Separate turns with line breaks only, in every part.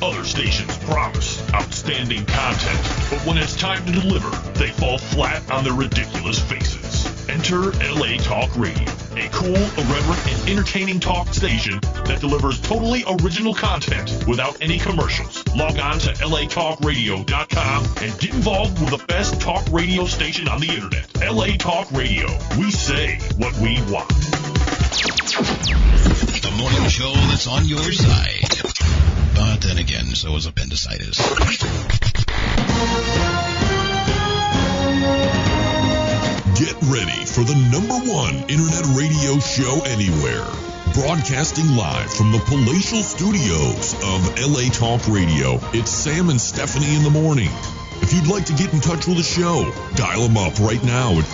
Other stations promise outstanding content, but when it's time to deliver, they fall flat on their ridiculous faces. Enter LA Talk Radio, a cool, irreverent, and entertaining talk station that delivers totally original content without any commercials. Log on to latalkradio.com and get involved with the best talk radio station on the internet. LA Talk Radio. We say what we want.
The morning show that's on your side. But then again, so is appendicitis.
Get ready for the #1 internet radio show anywhere. Broadcasting live from the palatial studios of LA Talk Radio, it's Sam and Stephanie in the morning. If you'd like to get in touch with the show, dial them up right now at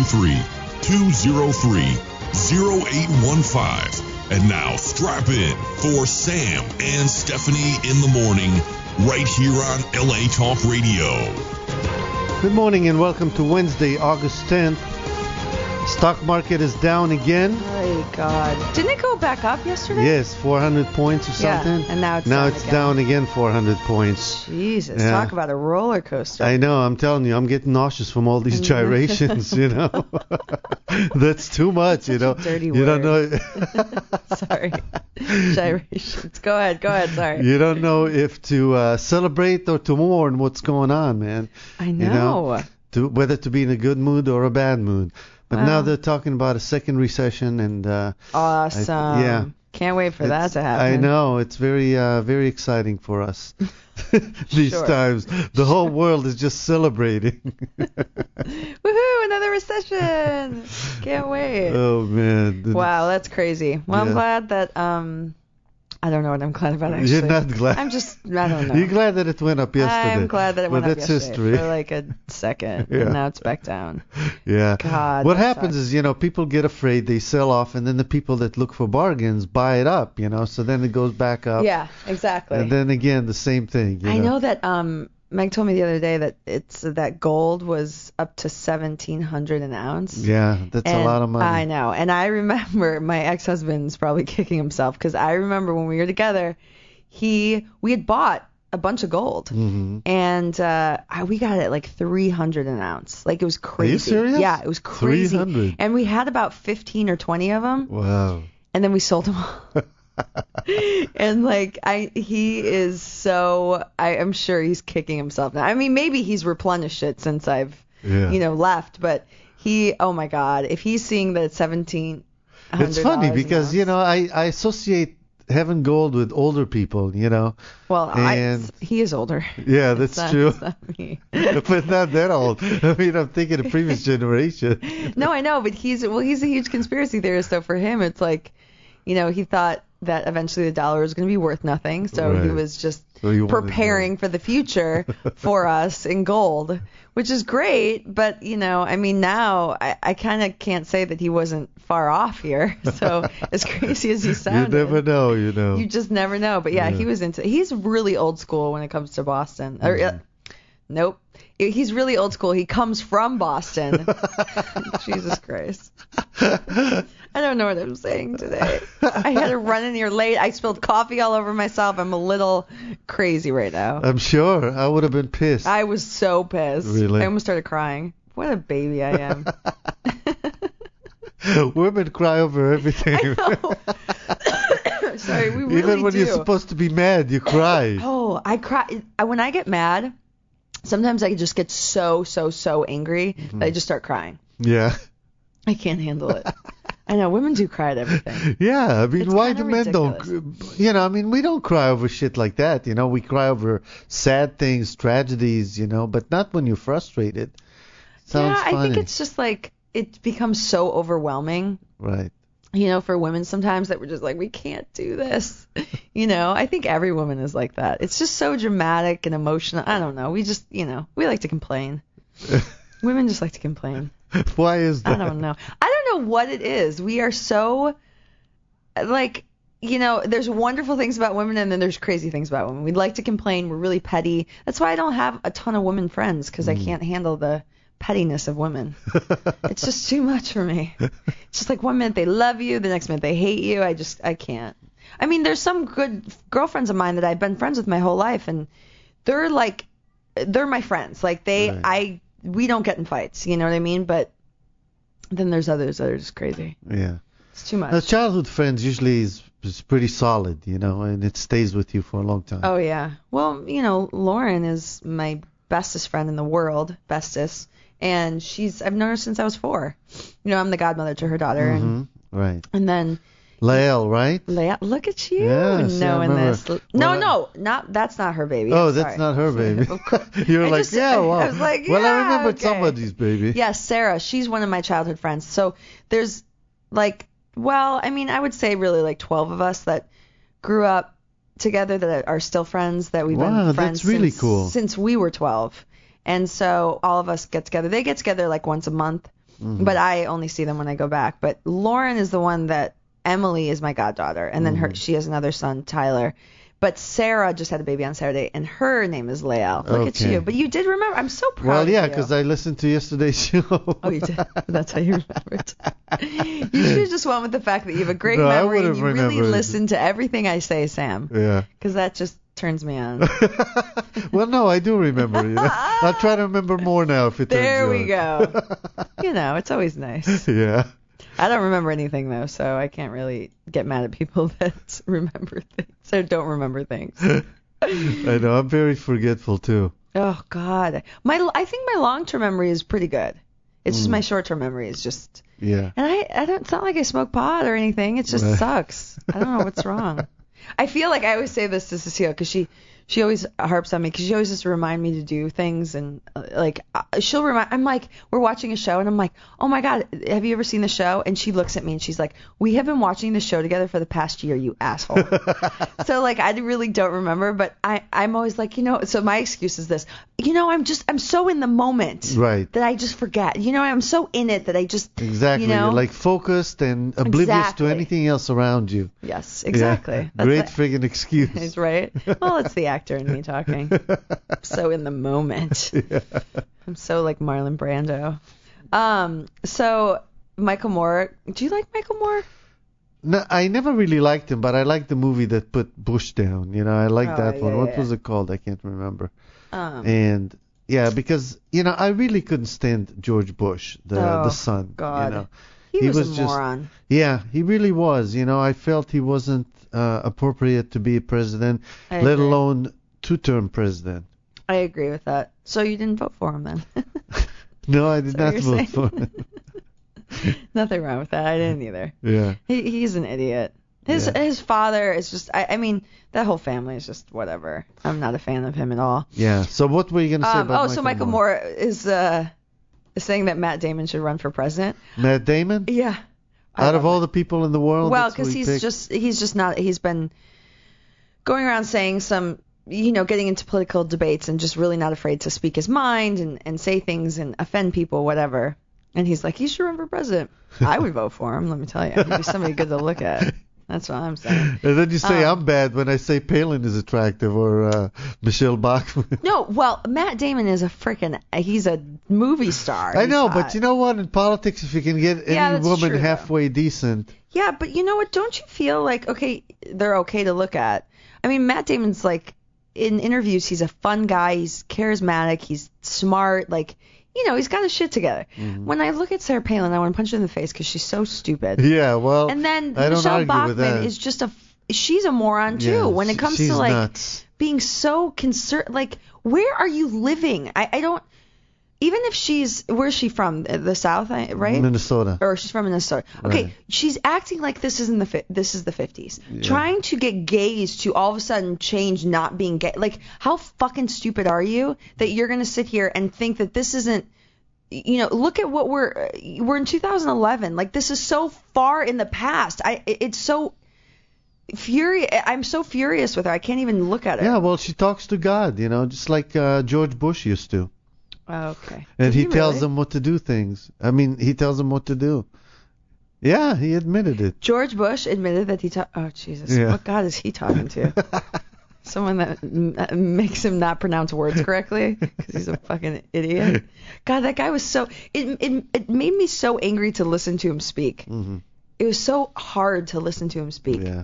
323-203-0815. And now strap in for Sam and Stephanie in the morning right here on LA Talk Radio.
Good morning and welcome to Wednesday, August 10th. Stock market is down again.
Oh, God. Didn't it go back up yesterday?
Yes, 400 points or something.
Yeah, and now it's
down again 400 points.
Jesus,
yeah.
Talk about a roller coaster.
I know, I'm telling you, I'm getting nauseous from all these gyrations, you know. That's too much, you know.
Such a dirty
you
word.
don't know.
Sorry. Gyrations. Go ahead, sorry.
You don't know if to celebrate or to mourn what's going on, man.
I know.
You know, whether to be in a good mood or a bad mood. But now they're talking about a second recession, and
awesome.
Yeah,
can't wait for that to happen.
I know, it's very, very exciting for us these times. The whole world is just celebrating.
Woohoo! Another recession. Can't wait.
Oh man.
Wow, that's crazy. Well, I'm glad that I don't know what I'm glad about, actually.
You're not glad.
I don't know.
You're glad that it went up yesterday.
I'm glad that it went up
that's
yesterday
history.
for like a second, and now it's back down.
Yeah.
God.
What happens is, people get afraid, they sell off, and then the people that look for bargains buy it up, so then it goes back up.
Yeah, exactly.
And then again, the same thing.
I know that Meg told me the other day that that gold was up to $1,700 an ounce.
Yeah, that's a lot of money.
I know. And I remember my ex-husband's probably kicking himself because I remember when we were together, we had bought a bunch of gold, and we got it like $300 an ounce. Like, it was crazy.
Are you serious?
Yeah, it was crazy.
300.
And we had about 15 or 20 of them.
Wow.
And then we sold them all. And he is so, I'm sure he's kicking himself now. I mean, maybe he's replenished it since I've, left, but oh my God, if he's seeing that it's $1,700.
It's funny because, I associate having gold with older people,
Well,
and
he is older.
Yeah, that's true.
It's not me.
But not that old. I mean, I'm thinking of previous generation.
No, I know, but he's a huge conspiracy theorist, so for him, it's like, he thought that eventually the dollar was going to be worth nothing, so he was just preparing for the future for us in gold, which is great. But I mean, now I kind of can't say that he wasn't far off here. So as crazy as he sounded,
you never know,
You just never know. But yeah, he's really old school when it comes to Boston. Nope. He's really old school. He comes from Boston. Jesus Christ. I don't know what I'm saying today. I had to run in here late. I spilled coffee all over myself. I'm a little crazy right now.
I'm sure. I would have been pissed.
I was so pissed.
Really?
I almost started crying. What a baby I am.
Women cry over everything.
I know. Sorry, we really
Even when
do.
you're supposed to be mad, you cry.
Oh, I cry. When I get mad, sometimes I just get so angry that I just start crying.
Yeah.
I can't handle it. I know, women do cry at everything.
Yeah, I mean,
It's
why
kinda
do men
ridiculous.
don't, I mean, we don't cry over shit like that, we cry over sad things, tragedies, but not when you're frustrated. Sounds funny.
I think it's just like, it becomes so overwhelming.
Right.
For women sometimes that we're just like, we can't do this. I think every woman is like that. It's just so dramatic and emotional. I don't know. We just, we like to complain. Women just like to complain.
Why is that?
I don't know. I don't know what it is. We are so, there's wonderful things about women and then there's crazy things about women. We like to complain. We're really petty. That's why I don't have a ton of women friends, because I can't handle the pettiness of women. It's just too much for me. It's just like one minute they love you, the next minute they hate you. I can't. I mean, there's some good girlfriends of mine that I've been friends with my whole life, and they're my friends. Like we don't get in fights, you know what I mean? But then there's others that are just crazy.
Yeah.
It's too much.
Now, childhood friends usually is pretty solid, you know, and it stays with you for a long time.
Oh, yeah. Well, you know, Lauren is my bestest friend in the world, bestest. And I've known her since I was 4. You know, I'm the godmother to her daughter.
Right.
And then
Lael, right?
Lael, look at you
knowing
this. That's not her baby.
Oh, that's not her baby. You're like, I was like, well, I remembered somebody's baby.
Yes, Sarah. She's one of my childhood friends. So there's I would say really 12 of us that grew up together that are still friends, that we've been friends
that's really cool.
Since we were 12. And so all of us get together. They get together once a month, but I only see them when I go back. But Lauren is the one that Emily is my goddaughter, and then she has another son, Tyler. But Sarah just had a baby on Saturday, and her name is Lael. Look at you. But you did remember. I'm so proud of you.
Well, yeah, because I listened to yesterday's show.
Oh, you did? That's how you remembered. You should have just went with the fact that you have a great memory and you really listen to everything I say, Sam.
Yeah.
Because that just turns me on.
Well, no, I do remember. You know? I'll try to remember more now if it turns
There
you
we go. You know, it's always nice.
Yeah.
I don't remember anything, though, so I can't really get mad at people that remember things or don't remember things.
I know. I'm very forgetful, too.
Oh, God. I think my long-term memory is pretty good. It's just my short-term memory is just...
Yeah.
And it's not like I smoke pot or anything. It just sucks. I don't know what's wrong. I feel like I always say this to Cecile because she always harps on me because she always has to remind me to do things, and she'll remind. I'm like, we're watching a show and I'm like, oh my God, have you ever seen the show? And she looks at me and she's like, we have been watching the show together for the past year, you asshole. So I really don't remember, but I'm always like, so my excuse is this, I'm so in the moment,
right,
that I just forget. I'm so in it that I just
exactly. You're focused and oblivious to anything else around you.
Yes, exactly.
Yeah. Great friggin' excuse.
He's right. Well, it's the actor in me talking. I'm so in the moment. Yeah. I'm so like Marlon Brando. So Michael Moore. Do you like Michael Moore?
No, I never really liked him, but I liked the movie that put Bush down. I liked that one. What was it called? I can't remember. And yeah, because I really couldn't stand George Bush, the son.
God. He was a moron.
Yeah, he really was. I felt he wasn't appropriate to be a president, let alone two-term president.
I agree with that. So you didn't vote for him then?
No, I did not vote for him.
Nothing wrong with that. I didn't either.
Yeah.
He's an idiot. His father is just, I mean, that whole family is just whatever. I'm not a fan of him at all.
Yeah. So what were you going to say about
Michael Moore is saying that Matt Damon should run for president.
Matt Damon?
Yeah.
Out of all the people in the world?
Well, because he's been going around saying some, getting into political debates and just really not afraid to speak his mind and say things and offend people, whatever. And he's like, he should run for president. I would vote for him, let me tell you. He'd be somebody good to look at. That's what I'm saying.
And then you say I'm bad when I say Palin is attractive or Michelle Bachmann.
No, well, Matt Damon is he's a movie star.
I know, but you know what? In politics, if you can get any woman halfway decent.
Yeah, but you know what? Don't you feel like, okay, they're okay to look at? I mean, Matt Damon's in interviews, he's a fun guy. He's charismatic. He's smart. He's got his shit together. Mm-hmm. When I look at Sarah Palin, I want to punch her in the face because she's so stupid.
Yeah, well,
and then Michelle Bachmann is just she's a moron too. Yeah, when it comes to nuts. Being so concerned, where are you living? I don't. Even if where's she from? The South, right?
Minnesota.
Or she's from Minnesota. Okay, right. She's acting like this is the 50s. Yeah. Trying to get gays to all of a sudden change not being gay. How fucking stupid are you that you're going to sit here and think that this isn't, look at what we're in 2011. This is so far in the past. It's so furious. I'm so furious with her. I can't even look at her.
Yeah, well, she talks to God, just like George Bush used to.
Oh, okay.
And he tells them what to do things. I mean, he tells them what to do. Yeah, he admitted it.
George Bush admitted that he oh, Jesus. Yeah. What God is he talking to? Someone that makes him not pronounce words correctly because he's a fucking idiot. God, that guy was so... It made me so angry to listen to him speak. Mm-hmm. It was so hard to listen to him speak.
Yeah.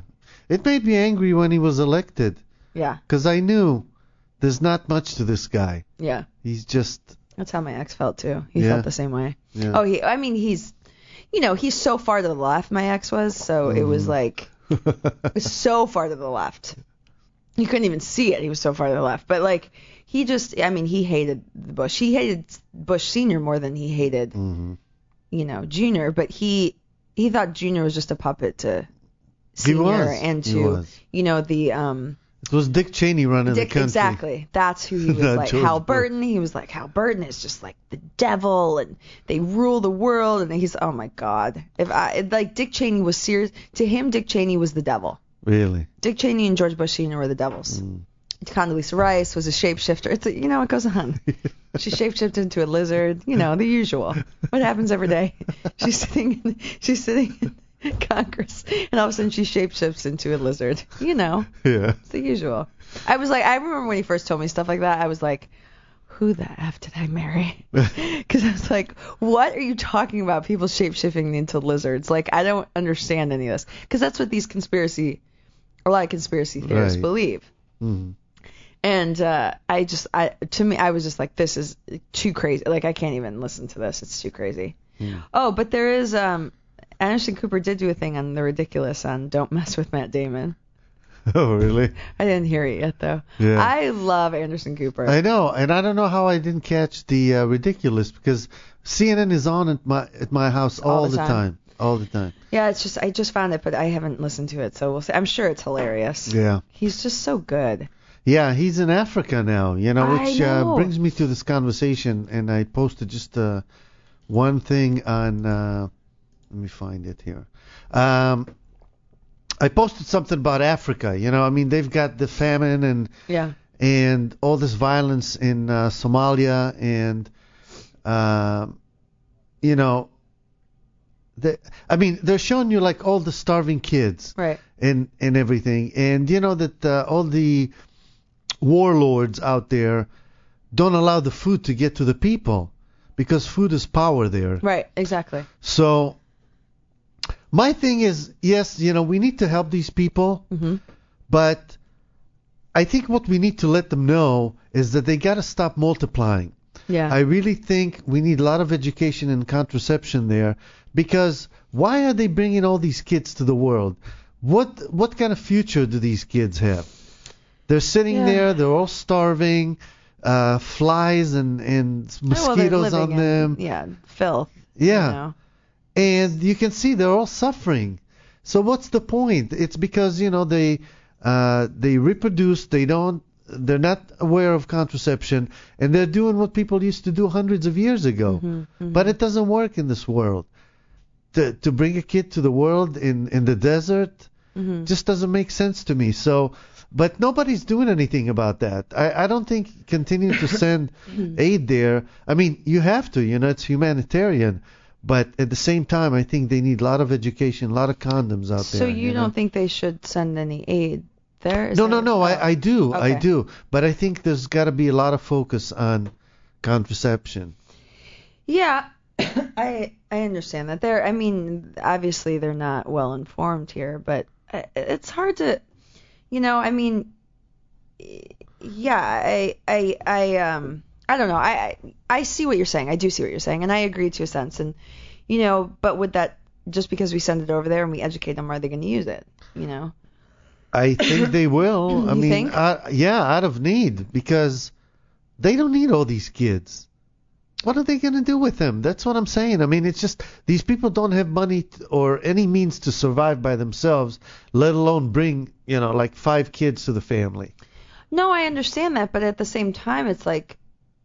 It made me angry when he was elected.
Yeah.
Because I knew there's not much to this guy.
Yeah.
He's just...
That's how my ex felt, too. He felt the same way.
Yeah.
Oh, he's... he's so far to the left, my ex was, so it was like... it was so far to the left. You couldn't even see it. He was so far to the left. But, like, he just... he hated Bush. He hated Bush Sr. more than he hated, Jr., but he thought Jr. was just a puppet to Sr. and to, the...
It was Dick Cheney running the country.
Exactly. That's who he was like. Hal Burton. He was like, Hal Burton is just like the devil, and they rule the world. And he's, oh my God. Dick Cheney was serious. To him, Dick Cheney was the devil.
Really?
Dick Cheney and George Bush Sr. were the devils. Condoleezza Rice was a shapeshifter. It's it goes on. She shapeshifted into a lizard. The usual. What happens every day? She's sitting in Congress, and all of a sudden she shapeshifts into a lizard.
Yeah.
It's the usual. I remember when he first told me stuff like that, I was like, who the F did I marry? Because I was like, what are you talking about? People shapeshifting into lizards. Like, I don't understand any of this. Because that's what a lot of conspiracy theorists believe. Mm-hmm. And I was just like, this is too crazy. Like, I can't even listen to this. It's too crazy. Mm. Oh, but there is, Anderson Cooper did do a thing on The Ridiculous on Don't Mess with Matt Damon.
Oh, really?
I didn't hear it yet, though.
Yeah.
I love Anderson Cooper.
I know, and I don't know how I didn't catch the Ridiculous, because CNN is on at my house all the time. All the time.
Yeah, it's just I just found it, but I haven't listened to it, so we'll see. I'm sure it's hilarious.
Yeah.
He's just so good.
Yeah, he's in Africa now, which brings me to this conversation, and I posted just one thing on... let me find it here. I posted something about Africa. They've got the famine and all this violence in Somalia, and they're showing you like all the starving kids,
right,
and everything, and that all the warlords out there don't allow the food to get to the people because food is power there.
Right, exactly.
So. My thing is, yes, we need to help these people, but I think what we need to let them know is that they got to stop multiplying.
Yeah.
I really think we need a lot of education and contraception there, because why are they bringing all these kids to the world? What kind of future do these kids have? They're sitting there, they're all starving, flies and mosquitoes on them.
Yeah, filth.
Yeah. And you can see they're all suffering. So what's the point? It's because they reproduce. They're not aware of contraception, and they're doing what people used to do hundreds of years ago. But it doesn't work in this world. To bring a kid to the world in the desert just doesn't make sense to me. So, but nobody's doing anything about that. I don't think continuing to send aid there. I mean, you have to. It's humanitarian. But at the same time, I think they need a lot of education, a lot of condoms out there.
So you don't think they should send any aid there?
No. I do.
Okay.
I do. But I think there's got to be a lot of focus on contraception.
Yeah, I understand that. Obviously they're not well informed here, but it's hard to, I don't know. I see what you're saying. I do see what you're saying, and I agree to a sense. And but would that, just because we send it over there and we educate them, are they going to use it?
I think they will.
You think?
Out of need, because they don't need all these kids. What are they going to do with them? That's what I'm saying. It's just these people don't have money or any means to survive by themselves, let alone bring, like 5 kids to the family.
No, I understand that, but at the same time, it's like,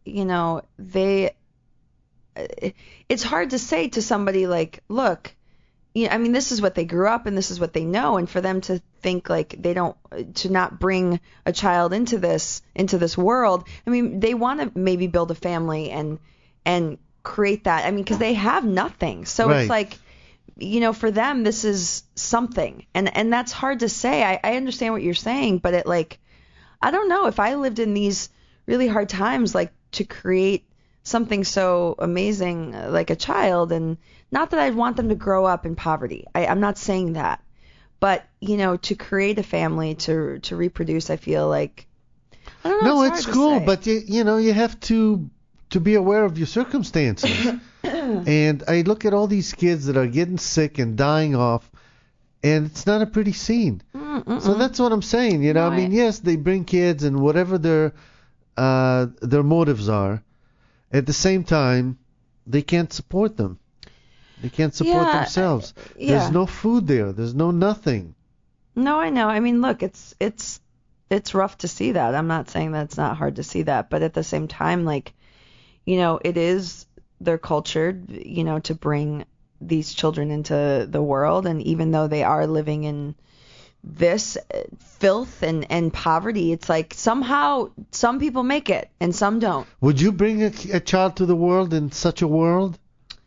it's hard to say to somebody like, look, this is what they grew up and this is what they know, and for them to think like to not bring a child into this world. They want to maybe build a family and create that. Because they have nothing. So It's like, for them, this is something, and that's hard to say. I understand what you're saying, but I don't know if I lived in these really hard times, like, to create something so amazing like a child, and not that I'd want them to grow up in poverty. I'm not saying that, But, to create a family, to reproduce, I feel like, I don't know.
No, it's cool, but you have to be aware of your circumstances. And I look at all these kids that are getting sick and dying off, and it's not a pretty scene. So that's what I'm saying. I mean, yes, they bring kids and whatever their motives are. At the same time, they can't support them. They can't support themselves. There's no food there. There's no nothing.
No, I know. I mean, look, it's rough to see that. I'm not saying that it's not hard to see that, but at the same time, like, it is their culture, to bring these children into the world, and even though they are living in this filth and poverty, it's like somehow some people make it and some don't.
Would you bring a child to the world in such a world?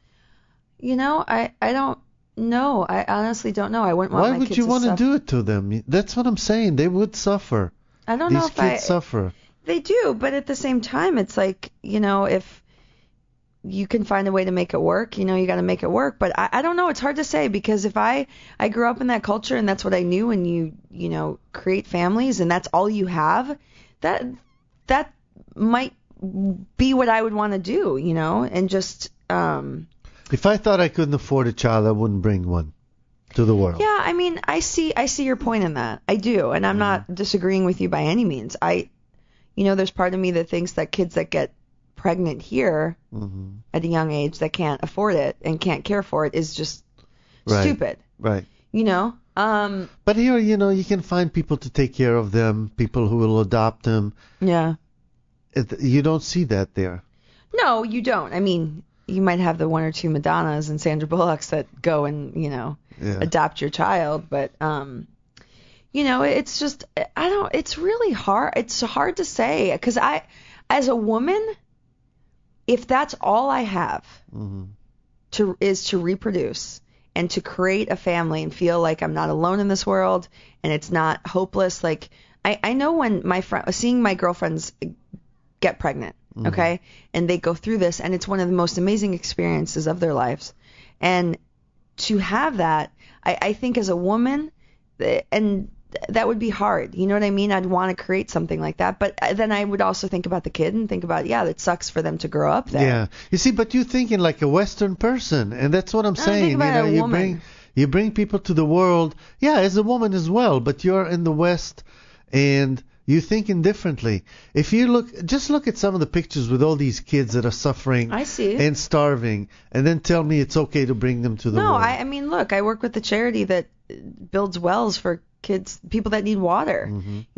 I don't know. I honestly don't know. I wouldn't want my kids to suffer.
Why would you want to do it to them? That's what I'm saying. They would suffer.
I don't know if
these kids suffer.
They do, but at the same time, it's like, if you can find a way to make it work, you got to make it work. But I don't know. It's hard to say, because if I grew up in that culture and that's what I knew, and you create families and that's all you have, that might be what I would want to do, and just.
If I thought I couldn't afford a child, I wouldn't bring one to the world.
Yeah, I mean, I see your point in that. I do, and I'm not disagreeing with you by any means. There's part of me that thinks that kids that get pregnant here at a young age that can't afford it and can't care for it is just stupid.
Right.
But
here, you can find people to take care of them, people who will adopt them.
Yeah.
You don't see that there.
No, you don't. I mean, you might have the one or two Madonnas and Sandra Bullocks that go and, adopt your child. But, it's just, it's really hard. It's hard to say, because as a woman, if that's all I have is to reproduce and to create a family and feel like I'm not alone in this world and it's not hopeless. Like, I know when seeing my girlfriends get pregnant, okay, and they go through this, and it's one of the most amazing experiences of their lives. And to have that, I think as a woman, and that would be hard. You know what I mean? I'd want to create something like that. But then I would also think about the kid and think about, it sucks for them to grow up there.
Yeah. You see, but you're thinking like a Western person, and that's what I'm saying. You bring people to the world, as a woman as well, but you're in the West, and you're thinking differently. If you look at some of the pictures with all these kids that are suffering and starving, and then tell me it's okay to bring them to the world.
No, I mean, look, I work with a charity that builds wells for kids, people that need water.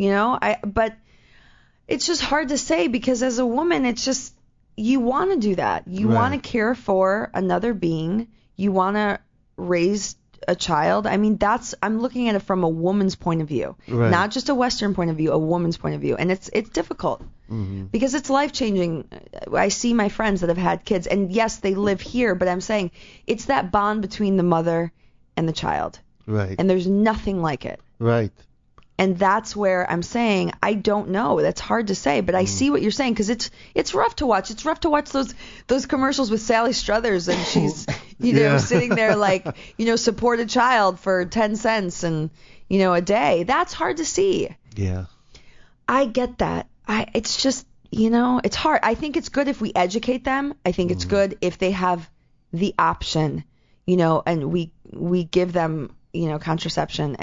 But it's just hard to say, because as a woman, it's just, you want to do that. You want to care for another being. You want to raise a child. I mean, I'm looking at it from a woman's point of view, not just a Western point of view, a woman's point of view. And it's difficult because it's life-changing. I see my friends that have had kids, and yes, they live here, but I'm saying it's that bond between the mother and the child.
Right.
And there's nothing like it.
Right.
And that's where I'm saying I don't know. That's hard to say, but I see what you're saying, because it's rough to watch. It's rough to watch those commercials with Sally Struthers, and she's sitting there like, support a child for 10 cents and a day. That's hard to see.
Yeah.
I get that. It's just, it's hard. I think it's good if we educate them. I think it's good if they have the option, and we give them, contraception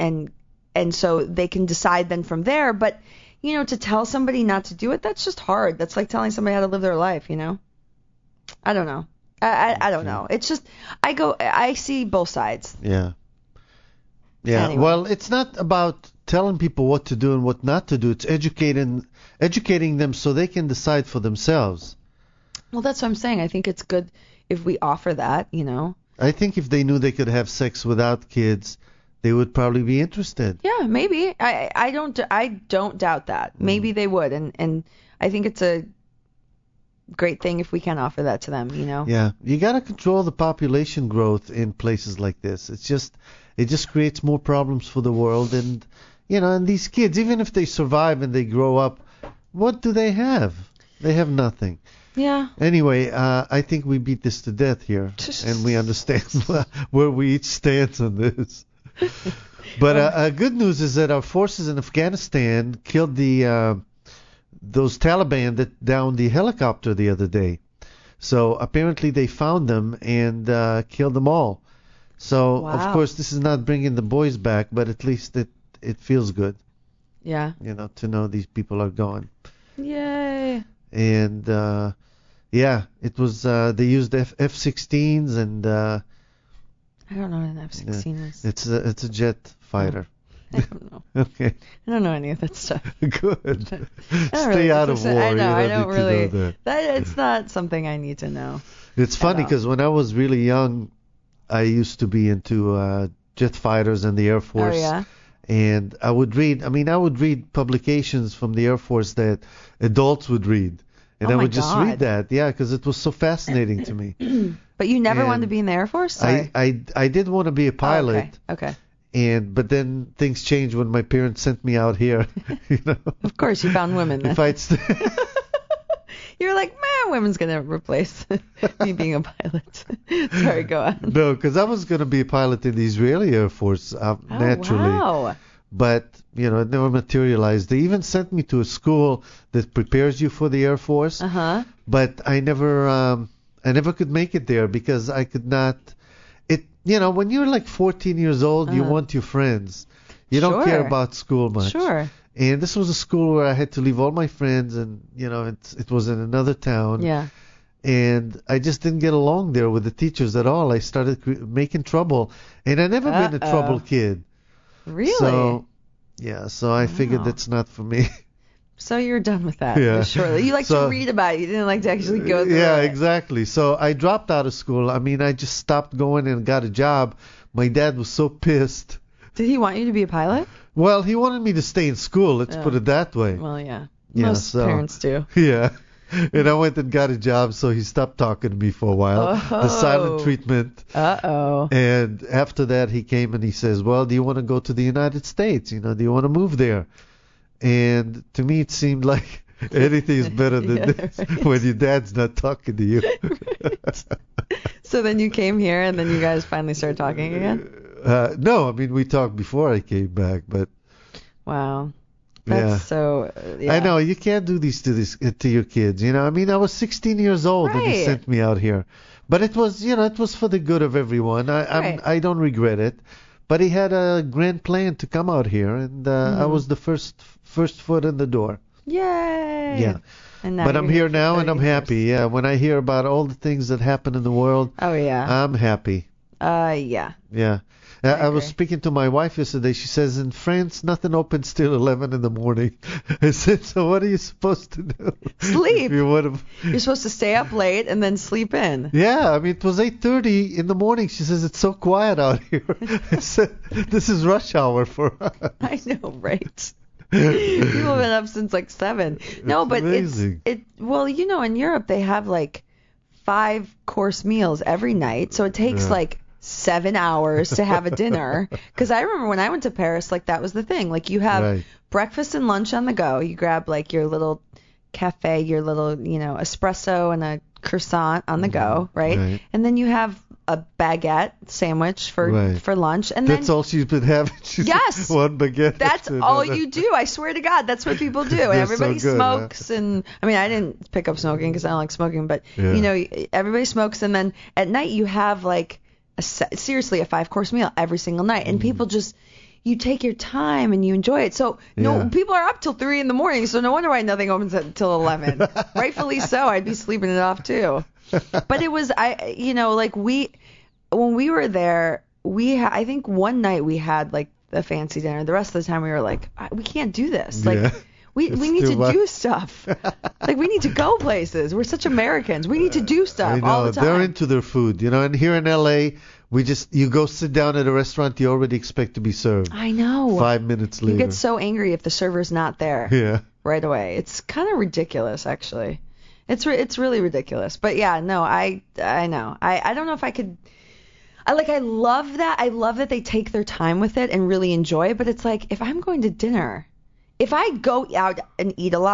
and so they can decide then from there. But, to tell somebody not to do it, that's just hard. That's like telling somebody how to live their life, I don't know. I don't know. It's just, I see both sides.
Yeah. Yeah. Anyway. Well, it's not about telling people what to do and what not to do. It's educating them so they can decide for themselves.
Well, that's what I'm saying. I think it's good if we offer that,
I think if they knew they could have sex without kids, they would probably be interested.
Yeah, maybe. I don't doubt that. Maybe they would, and I think it's a great thing if we can offer that to them,
Yeah, you got to control the population growth in places like this. It just creates more problems for the world, and and these kids, even if they survive and they grow up, what do they have? They have nothing.
Yeah.
Anyway, I think we beat this to death here, and we understand where we each stand on this. But good news is that our forces in Afghanistan killed those Taliban that downed the helicopter the other day. So apparently they found them and killed them all. So of course this is not bringing the boys back, but at least it feels good.
Yeah.
To know these people are gone.
Yay.
And it was they used F-16s and
I don't know what an F-16 is.
It's a jet fighter.
I don't know.
Okay.
I don't know any of that stuff.
Good. Stay out of war.
I know. I don't really.
That
it's not something I need to know.
It's funny because when I was really young, I used to be into jet fighters and the Air Force.
Oh yeah.
And I would read publications from the Air Force that adults would read. And I would just read that. Yeah, because it was so fascinating to me.
But you never wanted to be in the Air Force? Sorry.
I did want to be a pilot.
Oh, okay.
But then things changed when my parents sent me out here.
Of course, you found women then. You're like, man, women's going to replace me being a pilot. Sorry, go on.
No, because I was going to be a pilot in the Israeli Air Force, naturally.
Wow.
But, it never materialized. They even sent me to a school that prepares you for the Air Force.
Uh-huh.
But I never could make it there because I could not. When you're like 14 years old, you want your friends. You don't care about school much.
Sure.
And this was a school where I had to leave all my friends, and it was in another town.
Yeah.
And I just didn't get along there with the teachers at all. I started making trouble, and I never been a trouble kid.
Really?
So I figured that's not for me.
So you're done with that. Yeah. Surely. You like to read about it. You didn't like to actually go through it.
Yeah, exactly. So I dropped out of school. I just stopped going and got a job. My dad was so pissed.
Did he want you to be a pilot?
Well, he wanted me to stay in school. Let's put it that way.
Well, yeah. Most parents do.
Yeah. And I went and got a job, so he stopped talking to me for a while. The silent treatment.
Uh-oh.
And after that, he came and he says, well, do you want to go to the United States? Do you want to move there? And to me, it seemed like anything is better than this when your dad's not talking to you.
Right. So then you came here, and then you guys finally started talking again?
No, we talked before I came back, but...
Wow. That's so... Yeah.
I know, you can't do this to your kids, I was 16 years old when he sent me out here. But it was, it was for the good of everyone. I don't regret it. But he had a grand plan to come out here, and I was the first foot in the door.
Yay!
Yeah. But I'm here now, and I'm happy. Yeah. When I hear about all the things that happen in the world, I'm happy.
Yeah.
Yeah. I was speaking to my wife yesterday. She says, in France, nothing opens till 11 in the morning. I said, so what are you supposed to do?
Sleep. You're supposed to stay up late and then sleep in.
Yeah. It was 8:30 in the morning. She says, it's so quiet out here. I said, this is rush hour for us.
I know, right? People have been up since like 7. No, but
amazing.
Well, in Europe, they have like 5-course meals every night. So it takes like 7 hours to have a dinner. Because I remember when I went to Paris, like that was the thing. Like you have breakfast and lunch on the go. You grab like your little cafe, your little, espresso and a croissant on the go, right? And then you have a baguette sandwich for lunch. And
that's all she's been having.
Yes.
One baguette.
That's all you do. I swear to God, that's what people do. And everybody smokes. Huh? And I didn't pick up smoking because I don't like smoking. But, everybody smokes. And then at night you have like seriously a 5-course meal every single night, and people just you take your time and you enjoy it. So people are up till 3 in the morning, so no wonder why nothing opens until 11. Rightfully so. I'd be sleeping it off too. But it was when we were there, I think one night we had like the fancy dinner. The rest of the time we were like, we can't do this. Like we need to do stuff. Like we need to go places. We're such Americans. We need to do stuff all the time.
They're into their food, and here in LA, you go sit down at a restaurant, you already expect to be served.
I know.
5 minutes later.
You get so angry if the server's not there.
Yeah.
Right away. It's kind of ridiculous, actually. It's really ridiculous. But yeah, no, I know. I don't know if I could. I love that. I love that they take their time with it and really enjoy it. But it's like if I'm going to dinner. If I go out and eat a lot,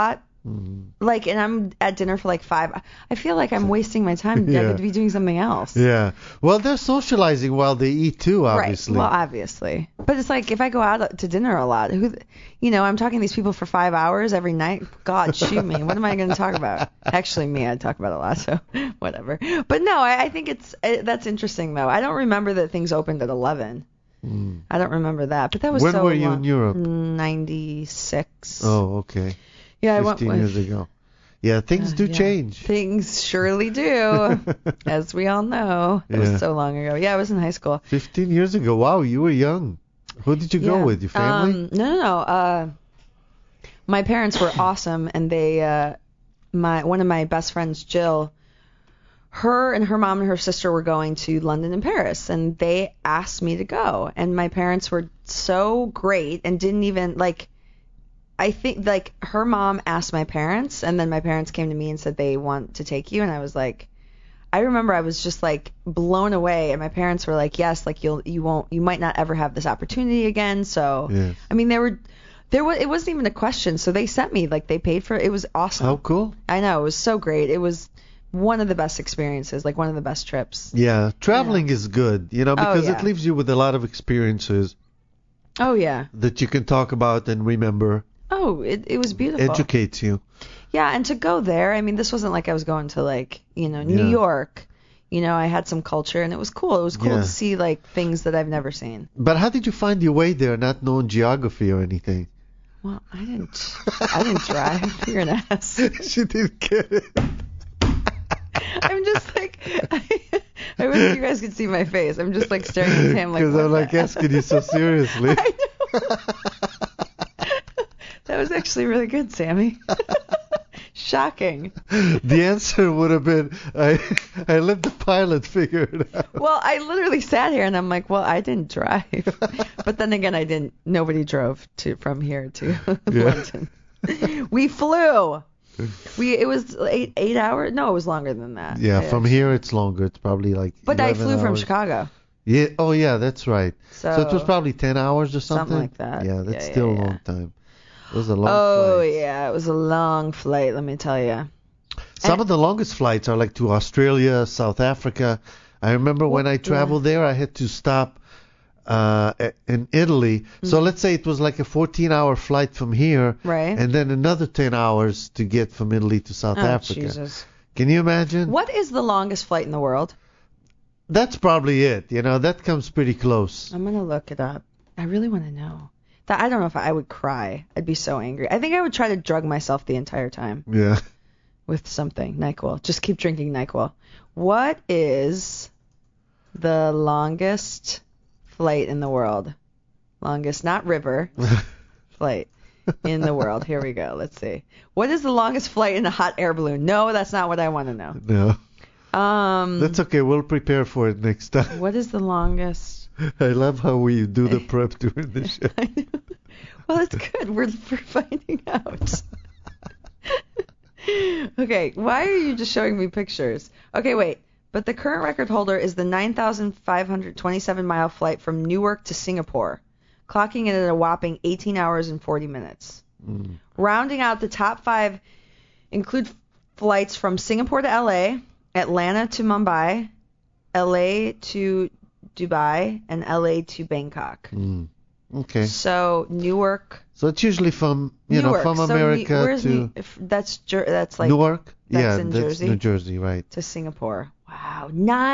Like, and I'm at dinner for like 5. I feel like I'm wasting my time. I could be doing something else.
Yeah. Well, they're socializing while they eat too, obviously.
Right. Well, obviously. But it's like if I go out to dinner a lot, I'm talking to these people for 5 hours every night. God, shoot me. What am I going to talk about? Actually, me, I talk about a lot, so whatever. But no, I think that's interesting though. I don't remember that things opened at 11. I don't remember that, but that was so long.
When were you in Europe?
96.
Oh, okay.
Yeah,
15 years ago. Yeah, things do change.
Things surely do, as we all know. It was so long ago. Yeah, I was in high school.
15 years ago. Wow, you were young. Who did you go with? Your family?
No. My parents were awesome, and they, one of my best friends, Jill, her and her mom and her sister were going to London and Paris, and they asked me to go. And my parents were so great and didn't even, like, I think, like, her mom asked my parents, and then my parents came to me and said they want to take you, and I was like, I remember I was just, like, blown away, and my parents were like, yes, like, you might not ever have this opportunity again, so, yes. I mean, it wasn't even a question, so they sent me, like, they paid for it. It was awesome.
How cool.
I know, it was so great. It was one of the best experiences, like, one of the best trips.
Yeah, traveling is good, because it leaves you with a lot of experiences.
Oh, yeah.
That you can talk about and remember.
Oh, it was beautiful.
Educates you.
Yeah, and to go there, I mean, this wasn't like I was going to, like, New York. I had some culture, and it was cool. It was cool to see, like, things that I've never seen.
But how did you find your way there, not knowing geography or anything?
Well, I didn't drive. You're an ass.
She didn't get it.
I'm just like, I wish you guys could see my face. I'm just, like, staring at him like,
because I'm, like, asking you so seriously.
I know. That was actually really good, Sammy. Shocking.
The answer would have been, I let the pilot figure it out.
Well, I literally sat here and I'm like, well, I didn't drive. But then again, nobody drove from here to London. We flew. It was 8 hours. No, it was longer than that.
Yeah, from here it's longer. It's probably like.
But I flew
hours.
From Chicago.
Yeah. Oh, yeah, that's right. So it was probably 10 hours or something.
Something like that.
Yeah, that's still a long time. It was a long
flight. Oh,
flight.
yeah, it was a long flight, let me tell you.
Some of the longest flights are like to Australia, South Africa. I remember when I traveled there, I had to stop in Italy. Mm-hmm. So let's say it was like a 14-hour flight from here.
Right.
And then another 10 hours to get from Italy to South Africa.
Jesus.
Can you imagine?
What is the longest flight in the world?
That's probably it. That comes pretty close.
I'm going to look it up. I really want to know. I don't know if I would cry. I'd be so angry. I think I would try to drug myself the entire time.
Yeah.
With something. NyQuil. Just keep drinking NyQuil. What is the longest flight in the world? Longest, not river, flight in the world. Here we go. Let's see. What is the longest flight in a hot air balloon? No, that's not what I want to know.
No. That's okay. We'll prepare for it next time.
What is the longest?
I love how we do the prep during the show.
I know. Well, it's good. We're finding out. Okay, why are you just showing me pictures? Okay, wait. But the current record holder is the 9,527-mile flight from Newark to Singapore, clocking in at a whopping 18 hours and 40 minutes. Mm. Rounding out the top 5 include flights from Singapore to LA, Atlanta to Mumbai, LA to Dubai, and LA to Bangkok.
Mm. Okay.
So Newark.
So it's usually from from America to.
That's like
Newark.
That's in Jersey.
New Jersey, right?
To Singapore. Wow,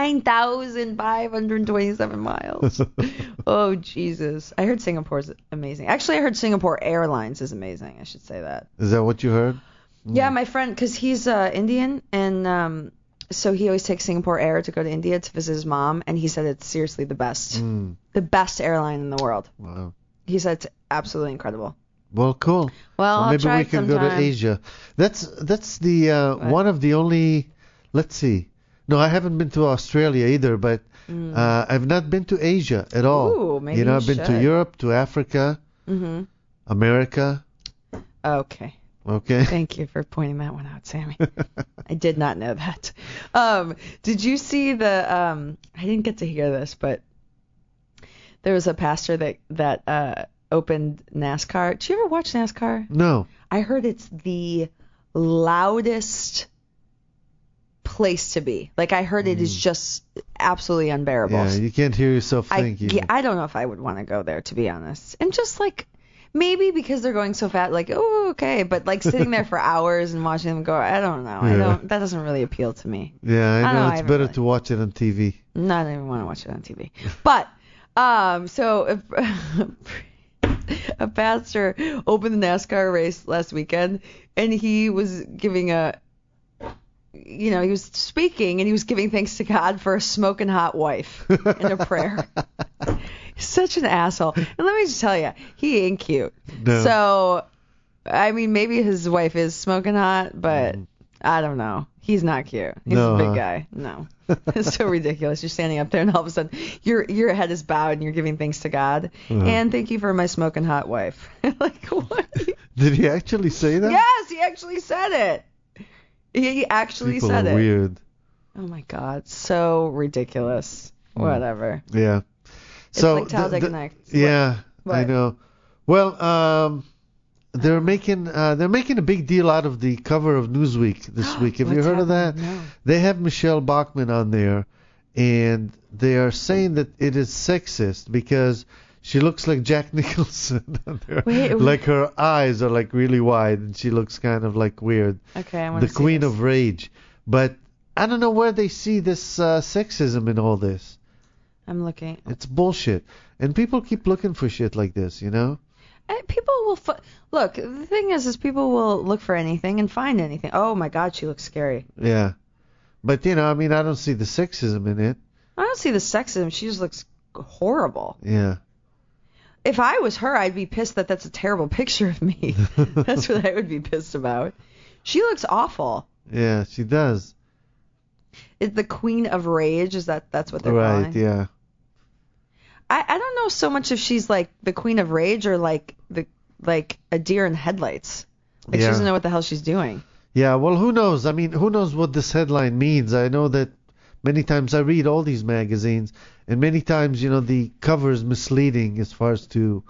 9,527 miles. Oh Jesus! I heard Singapore's amazing. Actually, I heard Singapore Airlines is amazing. I should say that.
Is that what you heard?
Yeah, my friend, because he's Indian, and so he always takes Singapore Air to go to India to visit his mom, and he said it's seriously the best. The best airline in the world.
Wow.
He said it's absolutely incredible.
Well, cool.
Well,
maybe we can go to Asia. That's the one of the only. Let's see. No, I haven't been to Australia either, but I've not been to Asia at all.
Ooh, maybe
I've been to Europe, to Africa, America.
Okay.
Okay.
Thank you for pointing that one out, Sammy. I did not know that. Did you see I didn't get to hear this, but there was a pastor that opened NASCAR. Did you ever watch NASCAR?
No.
I heard it's the loudest place to be. Like, I heard it is just absolutely unbearable.
Yeah, you can't hear yourself think.
I don't know if I would want to go there, to be honest. And just like, maybe because they're going so fast, like, oh, okay, but like sitting there for hours and watching them go, I don't know.
Yeah.
That doesn't really appeal to me.
Yeah, I know. It's better to watch it on TV.
No, I don't even want to watch it on TV. But, so a pastor opened the NASCAR race last weekend, and he was giving he was speaking, and he was giving thanks to God for a smoking hot wife in a prayer. Such an asshole. And let me just tell you, he ain't cute.
No.
So, I mean, maybe his wife is smoking hot, but I don't know. He's not cute. He's a big guy. No. It's so ridiculous. You're standing up there and all of a sudden your head is bowed and you're giving thanks to God. And thank you for my smoking hot wife. Like, what?
Did he actually say that?
Yes, he actually said it. He actually
People
said
are
it.
Weird.
Oh my God. So ridiculous. Whatever.
Yeah.
It's like Talladega Nights.
Yeah, I know. Well, they're making a big deal out of the cover of Newsweek this week. Have you heard of that?
No.
They have Michelle Bachmann on there, and they are saying that it is sexist because she looks like Jack Nicholson on there.
Wait.
Like her eyes are like really wide, and she looks kind of like weird.
Okay, I want to see
The Queen
this.
of Rage. But I don't know where they see this sexism in all this.
I'm looking.
It's bullshit. And people keep looking for shit like this, you know?
And people will look. The thing is people will look for anything and find anything. Oh my God, she looks scary.
Yeah. But, I don't see the sexism in it.
I don't see the sexism. She just looks horrible.
Yeah.
If I was her, I'd be pissed that that's a terrible picture of me. That's what I would be pissed about. She looks awful.
Yeah, she does.
Is the Queen of Rage? That's what they're
calling?
Right,
yeah.
I don't know so much if she's like the Queen of Rage or like a deer in headlights. Like she doesn't know what the hell she's doing.
Yeah, well, who knows? I mean, who knows what this headline means? I know that many times I read all these magazines, and many times, the cover is misleading as far as to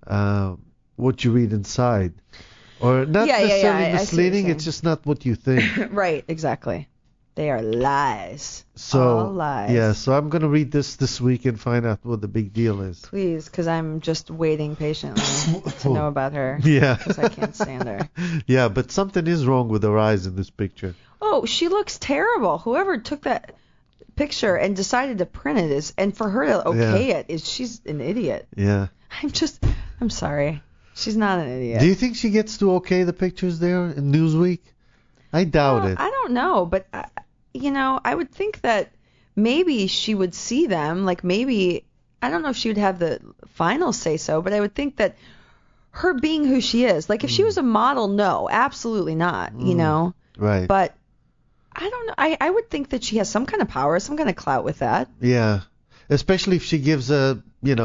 what you read inside. Or not necessarily misleading, it's just not what you think.
Right, exactly. They are lies.
So,
all lies.
Yeah, so I'm going to read this week and find out what the big deal is.
Please, because I'm just waiting patiently to know about her.
Yeah.
Because I can't stand her.
Yeah, but something is wrong with her eyes in this picture.
Oh, she looks terrible. Whoever took that picture and decided to print it and for her to okay it, she's an idiot.
Yeah.
I'm sorry. She's not an idiot.
Do you think she gets to okay the pictures there in Newsweek? I doubt it.
I don't know, but I would think that maybe she would see them. Like maybe, I don't know if she would have the final say so, but I would think that her being who she is, like if she was a model, no, absolutely not,
Right.
But I don't know. I would think that she has some kind of power, some kind of clout with that.
Yeah. Especially if she gives a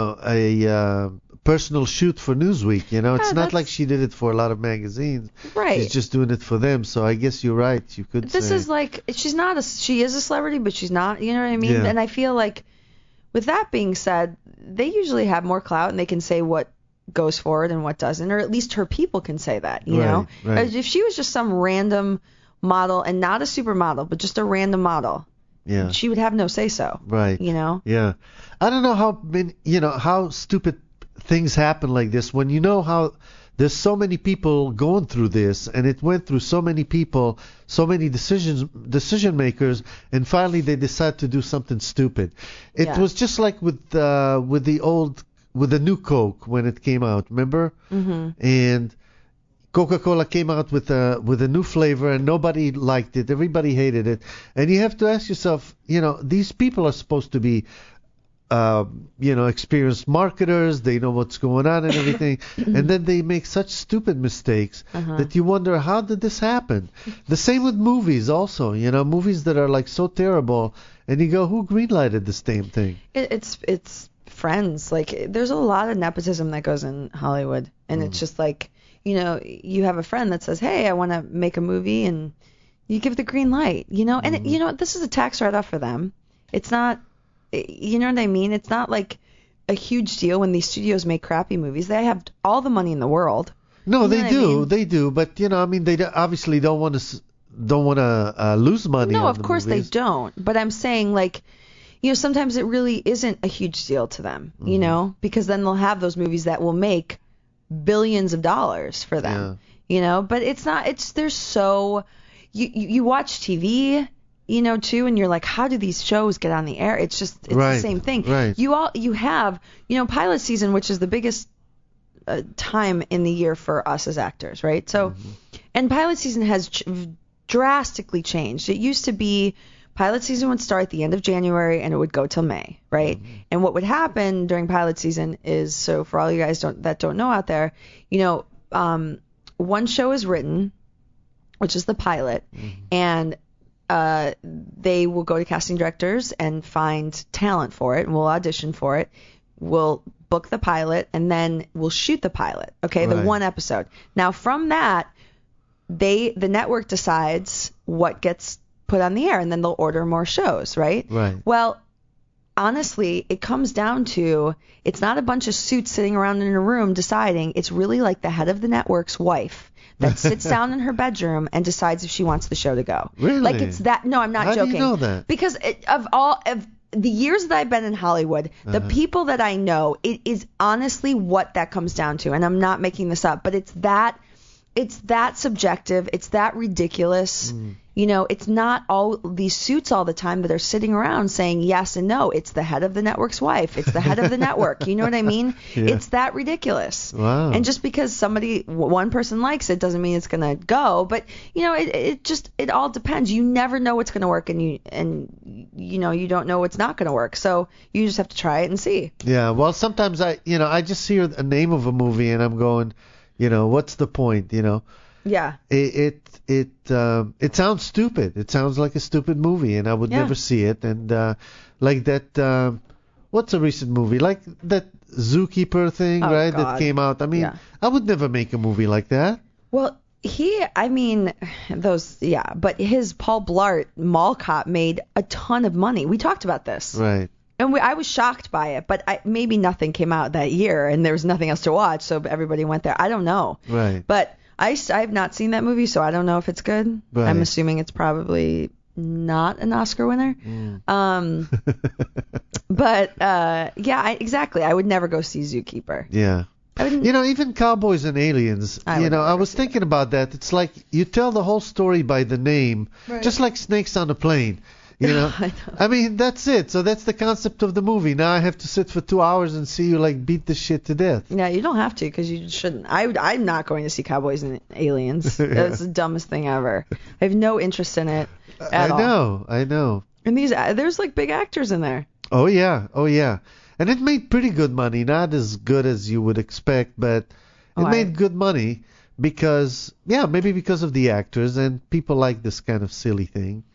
personal shoot for Newsweek, it's not like she did it for a lot of magazines.
Right.
She's just doing it for them. So I guess you're right. You could
say. This is like, she is a celebrity, but she's not, you know what I mean?
Yeah.
And I feel like with that being said, they usually have more clout and they can say what goes forward and what doesn't, or at least her people can say that, you know?
Right.
If she was just some random model and not a supermodel, but just a random model,
yeah,
she would have no say so.
Right. Yeah. I don't know how stupid things happen like this when how there's so many people going through this, and it went through so many people, so many decision makers, and finally they decide to do something stupid. It was just like with the new Coke when it came out, remember? Mm-hmm. And Coca-Cola came out with a new flavor, and nobody liked it. Everybody hated it. And you have to ask yourself, these people are supposed to be experienced marketers. They know what's going on and everything. And then they make such stupid mistakes that you wonder, how did this happen? The same with movies also, movies that are like so terrible. And you go, who greenlighted this damn thing?
It's friends. Like, there's a lot of nepotism that goes in Hollywood. And it's just like, you have a friend that says, hey, I want to make a movie, and you give the green light, and this is a tax write-off for them. It's not, you know what I mean? It's not like a huge deal when these studios make crappy movies. They have all the money in the world.
No, they do. They do. But, I mean, they obviously don't want to lose money.
No,
of
course
movies.
they don't. But I'm saying, like, sometimes it really isn't a huge deal to them, because then they'll have those movies that will make billions of dollars for them, but it's not, there's so, you watch TV, too, and you're like, how do these shows get on the air? It's the same thing.
Right.
You have, pilot season, which is the biggest time in the year for us as actors, right? So, and pilot season has drastically changed. It used to be pilot season would start at the end of January and it would go till May, right? And what would happen during pilot season is, so for all you guys that don't know out there, one show is written, which is the pilot, and they will go to casting directors and find talent for it, and we'll audition for it. We'll book the pilot, and then we'll shoot the pilot, okay, the one episode. Now, from that, the network decides what gets put on the air, and then they'll order more shows, right?
Right.
Well, honestly, it comes down to, it's not a bunch of suits sitting around in a room deciding. It's really like the head of the network's wife that sits down in her bedroom and decides if she wants the show to go.
Really?
Like, it's that. No, I'm not joking.
How do you know that?
Because of the years that I've been in Hollywood, the people that I know, it is honestly what that comes down to. And I'm not making this up, but it's that subjective. It's that ridiculous. It's not all these suits all the time that are sitting around saying yes and no. It's the head of the network's wife. It's the head of the network. You know what I mean? Yeah. It's that ridiculous.
Wow.
And just because one person likes it doesn't mean it's going to go. But, it all depends. You never know what's going to work, and you don't know what's not going to work. So you just have to try it and see.
Yeah. Well, sometimes I just hear a name of a movie and I'm going, what's the point,
Yeah.
It sounds stupid. It sounds like a stupid movie, and I would never see it. And like that, what's a recent movie? Like that Zookeeper thing, right?
God.
That came out. I mean, I would never make a movie like that.
Well, but his Paul Blart Mall Cop made a ton of money. We talked about this.
Right.
And I was shocked by it, but maybe nothing came out that year, and there was nothing else to watch, so everybody went there. I don't know.
Right.
But I've not seen that movie, so I don't know if it's good.
Right.
I'm assuming it's probably not an Oscar winner. But exactly. I would never go see Zookeeper.
Yeah. Even Cowboys and Aliens, I was thinking about that. It's like you tell the whole story by the name, just like Snakes on a Plane. I mean, that's it. So that's the concept of the movie. Now I have to sit for 2 hours and see you beat the shit to death.
Yeah, you don't have to, because you shouldn't. I'm not going to see Cowboys and Aliens. That's the dumbest thing ever. I have no interest in it at all.
I know.
And there's big actors in there.
Oh yeah. And it made pretty good money. Not as good as you would expect, but it made good money because of the actors, and people like this kind of silly thing.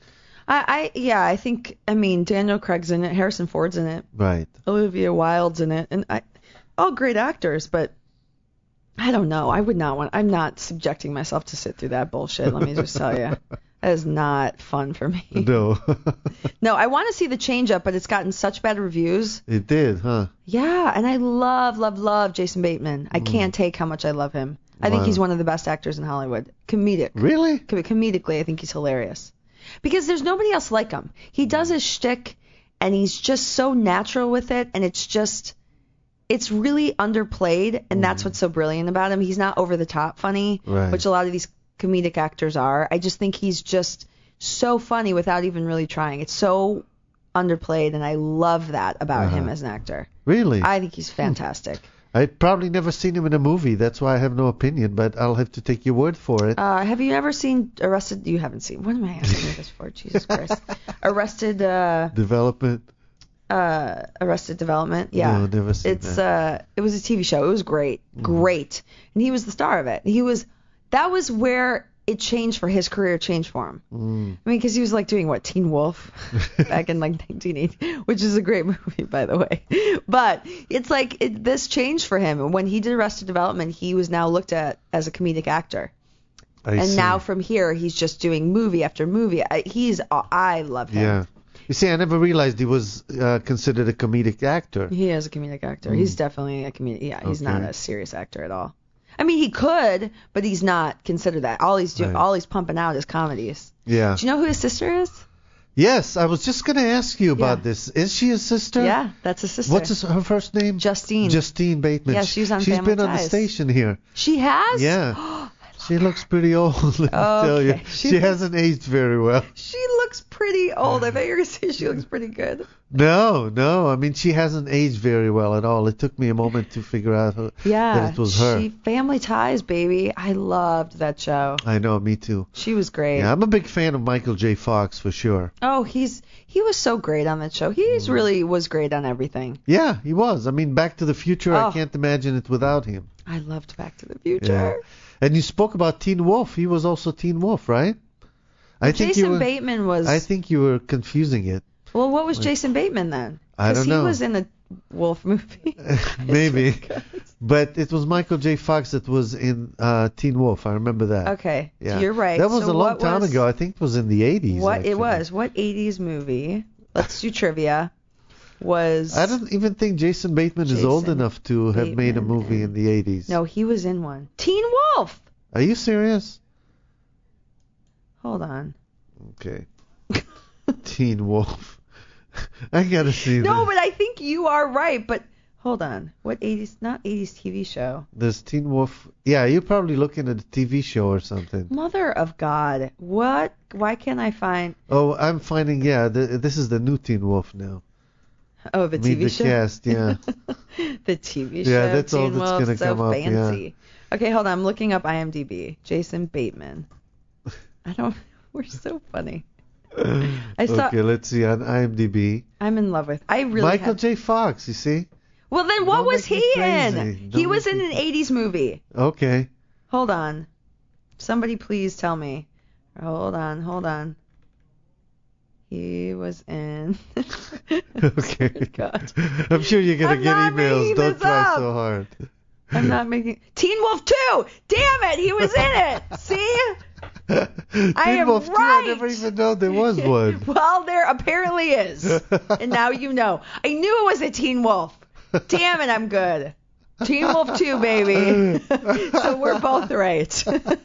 I think, Daniel Craig's in it, Harrison Ford's in it.
Right.
Olivia Wilde's in it, and all great actors, but I don't know. I'm not subjecting myself to sit through that bullshit, let me just tell you. That is not fun for me.
No.
No, I want to see The Change Up, but it's gotten such bad reviews.
It did, huh?
Yeah, and I love Jason Bateman. I can't take how much I love him. I think he's one of the best actors in Hollywood. Comedic.
Really?
Comedically, I think he's hilarious. Because there's nobody else like him. He does his shtick, and he's just so natural with it, and it's really underplayed, and that's what's so brilliant about him. He's not over the top funny, which a lot of these comedic actors are. I just think he's just so funny without even really trying. It's so underplayed, and I love that about him as an actor.
Really?
I think he's fantastic.
I've probably never seen him in a movie. That's why I have no opinion, but I'll have to take your word for it.
Have you ever seen Arrested? You haven't seen. What am I asking you this for? Jesus Christ. Arrested
Development.
Arrested Development. Yeah.
No, never seen that.
It was a TV show. It was great. Great. And he was the star of it. That was where it changed for his career, changed for him. Because he was doing Teen Wolf back in 1980, which is a great movie, by the way. But it's this changed for him. When he did Arrested Development, he was now looked at as a comedic actor. I see. Now from here, he's just doing movie after movie. I love him.
Yeah. You see, I never realized he was considered a comedic actor.
He is a comedic actor. He's definitely a comedic. Yeah, he's not a serious actor at all. I mean, he could, but he's not considered that. All he's doing, all he's pumping out is comedies.
Yeah.
Do you know who his sister is?
Yes, I was just going to ask you about this. Is she his sister?
Yeah, that's his sister.
What's her first name?
Justine.
Justine Bateman.
Yeah, she's on
She's
Family
been on the station here.
She has?
Yeah. She looks pretty old, let me tell you. She hasn't aged very well.
She looks pretty old. I bet you're going to say she looks pretty good.
No. I mean, she hasn't aged very well at all. It took me a moment to figure out that it was her.
Family Ties, baby. I loved that show.
I know, me too.
She was great.
Yeah, I'm a big fan of Michael J. Fox for sure.
Oh, he was so great on that show. He really was great on everything.
Yeah, he was. I mean, Back to the Future, I can't imagine it without him.
I loved Back to the Future.
Yeah. And you spoke about Teen Wolf. He was also Teen Wolf, right?
Jason Bateman was...
I think you were confusing it.
Well, what was Jason Bateman then?
I don't know.
Because he was in a Wolf movie.
Maybe. But it was Michael J. Fox that was in Teen Wolf. I remember that.
Okay.
Yeah.
You're right.
That was a long time ago. I think it was in the 80s.
What actually. It was. What 80s movie? Let's do trivia. I
don't even think Jason Bateman is old enough to have made a movie in the 80s.
No, he was in one. Teen Wolf!
Are you serious?
Hold on.
Okay. Teen Wolf. I gotta see this.
No, but I think you are right, but hold on. What 80s, not 80s TV show.
There's Teen Wolf. Yeah, you're probably looking at a TV show or something.
Mother of God. What? Why can't I find...
Oh, I'm finding, this is the new Teen Wolf now.
Oh, the TV show?
The cast, yeah.
The TV show.
Yeah, that's
Teen
all that's going to come up,
fancy.
Yeah.
Okay, hold on. I'm looking up IMDb. Jason Bateman. We're so funny.
Okay, let's see on IMDb.
I'm in love with.
Michael J. Fox, you see?
Well, then what was he in? He was in an 80s movie.
Okay.
Hold on. Somebody please tell me. Hold on. He was in...
Okay.
Oh, God.
I'm sure you're going to get emails. Don't try so hard.
I'm not making... Teen Wolf 2! Damn it! He was in it! See?
Teen Wolf 2, I never even know there was one.
Well, there apparently is. And now you know. I knew it was a Teen Wolf. Damn it, I'm good. Teen Wolf 2, baby. So we're both right.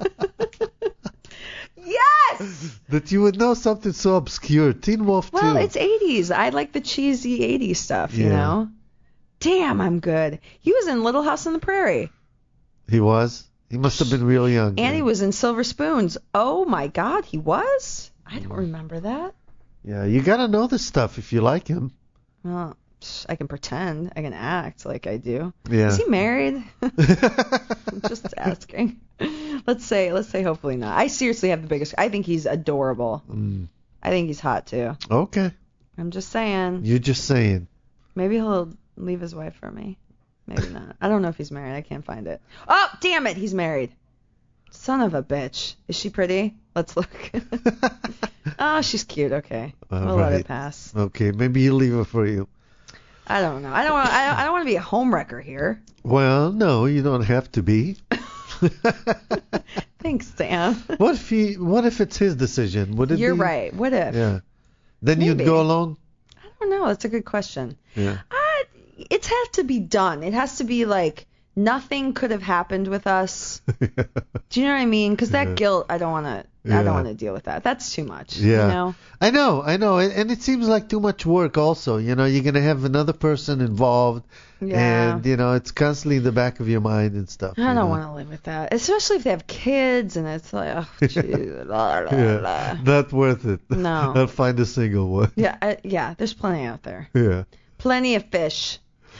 Yes!
That you would know something so obscure. Teen Wolf 2.
Well, it's 80s. I like the cheesy 80s stuff, you know? Damn, I'm good. He was in Little House on the Prairie.
He was? He must have been real young.
And he was in Silver Spoons. Oh, my God, he was? I don't remember that.
Yeah, you got to know this stuff if you like him.
Well, I can pretend. I can act like I do.
Yeah.
Is he married? I'm just asking. Let's say hopefully not. I seriously have the biggest... I think he's adorable. I think he's hot, too.
Okay.
I'm just saying.
You're just saying.
Maybe he'll leave his wife for me. Maybe not. I don't know if he's married. I can't find it. Oh, damn it. He's married. Son of a bitch. Is she pretty? Let's look. Oh, she's cute. Okay. We'll let it pass.
Okay. Maybe he'll leave her for you.
I don't know. I don't want to be a homewrecker here.
Well, no, you don't have to be.
Thanks, Sam.
What if it's his decision? Would it
You're
be?
Right. What if?
Yeah. Then
Maybe.
You'd go along?
I don't know. That's a good question.
Yeah.
It has to be done. It has to be like nothing could have happened with us. Do you know what I mean? Because that guilt, I don't want to. I don't want to deal with that. That's too much.
Yeah.
You know?
I know. And it seems like too much work also. You know, you're going to have another person involved.
Yeah.
And, you know, it's constantly in the back of your mind and stuff.
I don't want to live with that. Especially if they have kids and it's like, oh, geez,
not worth it.
No.
I'll find a single one.
Yeah, there's plenty out there.
Yeah.
Plenty of fish.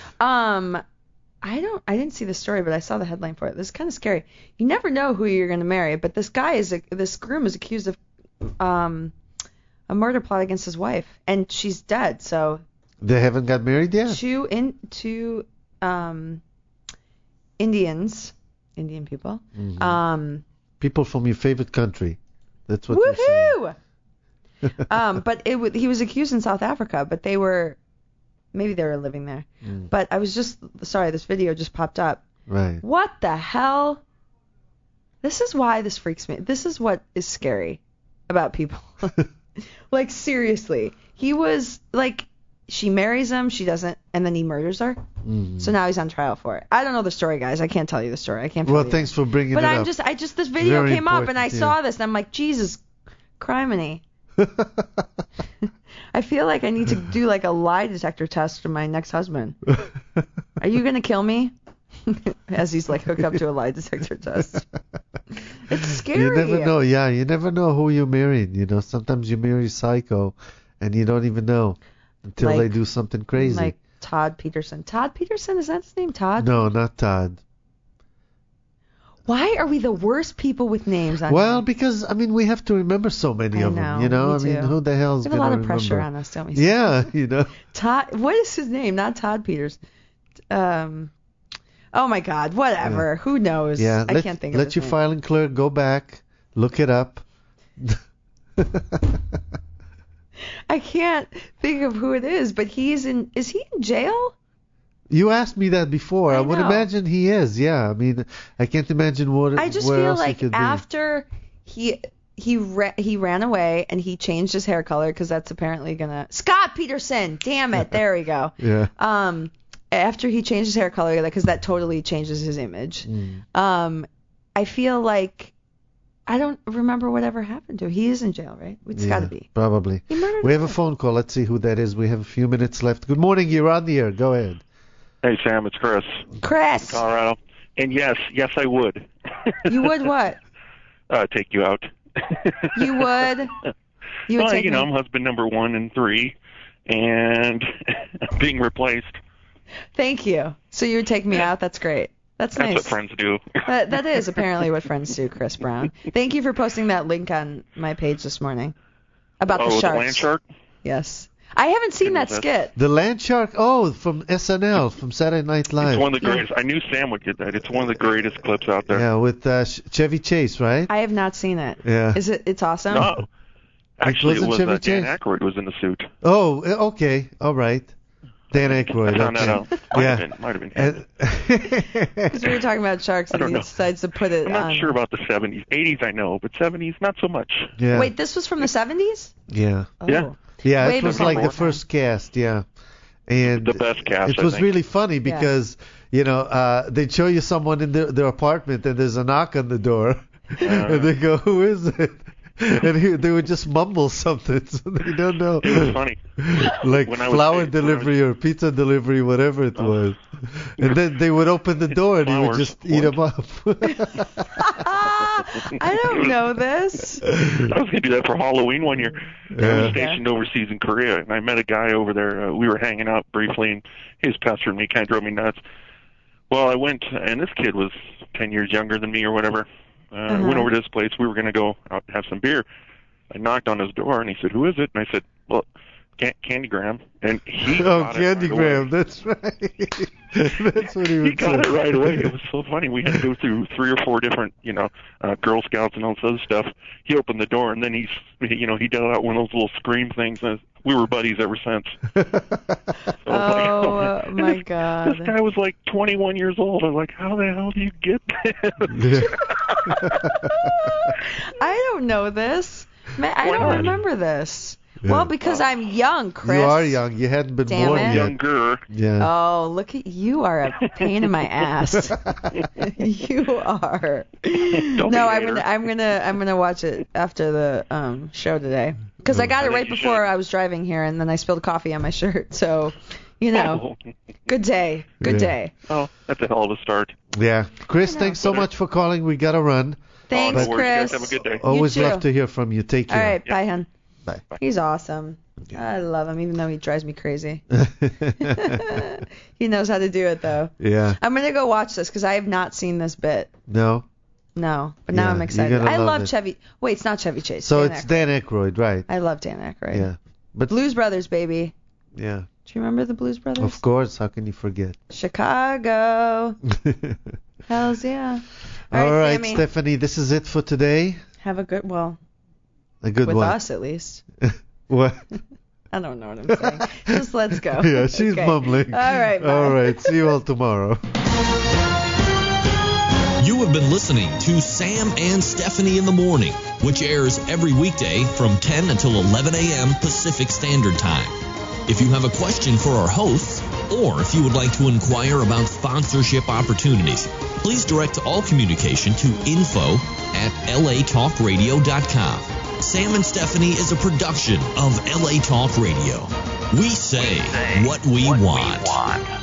I didn't see the story, but I saw the headline for it. This is kind of scary. You never know who you're going to marry, but this groom is accused of a murder plot against his wife, and she's dead. So
they haven't got married yet.
Two Indian people.
Mm-hmm. People from your favorite country. That's what.
Woohoo! But he was accused in South Africa, but maybe they were living there. But I was just sorry, this video just popped up.
Right.
What the hell? This is why this freaks me. This is what is scary about people. Like, seriously. He was, like, she marries him, she doesn't, and then he murders her. Mm-hmm. So now he's on trial for it. I don't know the story, guys. I can't tell you the story. I can't.
Well, thanks for bringing it up.
But this video came up, and I saw this, and I'm like, Jesus, criminy. I feel like I need to do like a lie detector test for my next husband. Are you gonna kill me? As he's like hooked up to a lie detector test. It's scary.
You never know. Yeah, you never know who you married. You know, sometimes you marry psycho, and you don't even know until they do something crazy.
Like Todd Peterson. Todd Peterson, is that his name? Todd?
No, not Todd.
Why are we the worst people with names on
Well, because, I mean, we have to remember so many of them, you know? I mean, who the hell is going to remember? We have a lot of pressure
on us, don't we?
Yeah, you know.
Todd, what is his name? Not Todd Peters. Oh, my God, whatever. Yeah. Who knows?
Yeah,
I can't think of
Let your filing clerk go back, look it up.
I can't think of who it is, but is he in jail?
You asked me that before. I would imagine he is. Yeah, I mean, I can't imagine what.
I just feel like after he ran away and he changed his hair color because that's apparently gonna. Scott Peterson. Damn it. There we go.
Yeah.
After he changed his hair color, because that totally changes his image. I feel like I don't remember whatever happened to him. He is in jail, right? It's got to be.
Probably. We have a phone call. Let's see who that is. We have a few minutes left. Good morning. You're on the air. Go ahead.
Hey, Sam, it's Chris.
Chris.
From Colorado. And yes, I would.
You would what?
Take you out.
You would? You would take me?
I'm husband number 1 and 3, and being replaced.
Thank you. So you would take me out? That's great. That's nice.
That's what friends do.
That is apparently what friends do, Chris Brown. Thank you for posting that link on my page this morning about the sharks.
The land shark?
Yes. I haven't seen that skit.
The land shark? Oh, from SNL, from Saturday Night Live.
It's one of the greatest. I knew Sam would get that. It's one of the greatest clips out there.
Yeah, with Chevy Chase, right?
I have not seen it.
Yeah.
It's awesome?
No. Actually, it was Dan Aykroyd was in the suit.
Oh, okay. All right. Dan Aykroyd.
No. Might have been.
Because we were talking about sharks and he decides to put it on.
I'm not sure about the 70s. 80s I know, but 70s not so much.
Yeah.
Wait, this was from the 70s?
Yeah.
Oh.
Yeah.
Yeah, it was like the first cast, yeah. And
the best cast,
it was really funny because, they'd show you someone in their apartment and there's a knock on the door. And they go, who is it? And they would just mumble something, so they don't know.
It was funny.
Like flower delivery or pizza delivery, whatever it was. And then they would open the door and he would just eat them up.
I don't know this.
I was going to do that for Halloween one year. I was stationed overseas in Korea, and I met a guy over there. We were hanging out briefly, and he was pestering me, kind of drove me nuts. Well, I went, and this kid was 10 years younger than me or whatever. I went over to his place. We were going to go out and have some beer. I knocked on his door, and he said, who is it? And I said, well, Candy Graham. And he got
Candy
it right
Graham,
away.
That's right. That's what he would say.
He got it right away. It was so funny. We had to go through 3 or 4 different, Girl Scouts and all this other stuff. He opened the door, and then he dealt out one of those little scream things. And we were buddies ever since.
So my God.
This guy was like 21 years old. I was like, how the hell do you get this?
I don't know this. I don't remember this. Yeah. Well, because I'm young, Chris.
You are young. You hadn't been born yet.
Younger.
Yeah.
Oh, look at you! Are a pain in my ass. You are. I'm gonna watch it after the show today because I got it right before I was driving here, and then I spilled coffee on my shirt. So, good day. Good day.
Oh, that's a hell of a start.
Yeah, Chris, thanks so much for calling. We gotta run.
Thanks, Chris.
Have a good day.
Always love to hear from you. Take care.
All right, bye, hon.
Bye.
He's awesome. I love him, even though he drives me crazy. He knows how to do it, though.
Yeah.
I'm going to go watch this because I have not seen this bit.
No?
No, but now I'm excited. I love Chevy. Wait, it's not Chevy Chase.
So it's Dan Aykroyd, right?
I love Dan Aykroyd.
Yeah. But
Blues Brothers, baby.
Yeah.
Do you remember the Blues Brothers?
Of course. How can you forget?
Chicago. Hells yeah.
All right, Stephanie, this is it for today.
Have a good one.
With
us, at least.
What?
I don't know what I'm saying. Just let's go.
Yeah, she's mumbling.
All right, bye.
All right, see you all tomorrow.
You have been listening to Sam and Stephanie in the Morning, which airs every weekday from 10 until 11 a.m. Pacific Standard Time. If you have a question for our hosts, or if you would like to inquire about sponsorship opportunities, please direct all communication to info@latalkradio.com. Sam and Stephanie is a production of LA Talk Radio. We say what we want.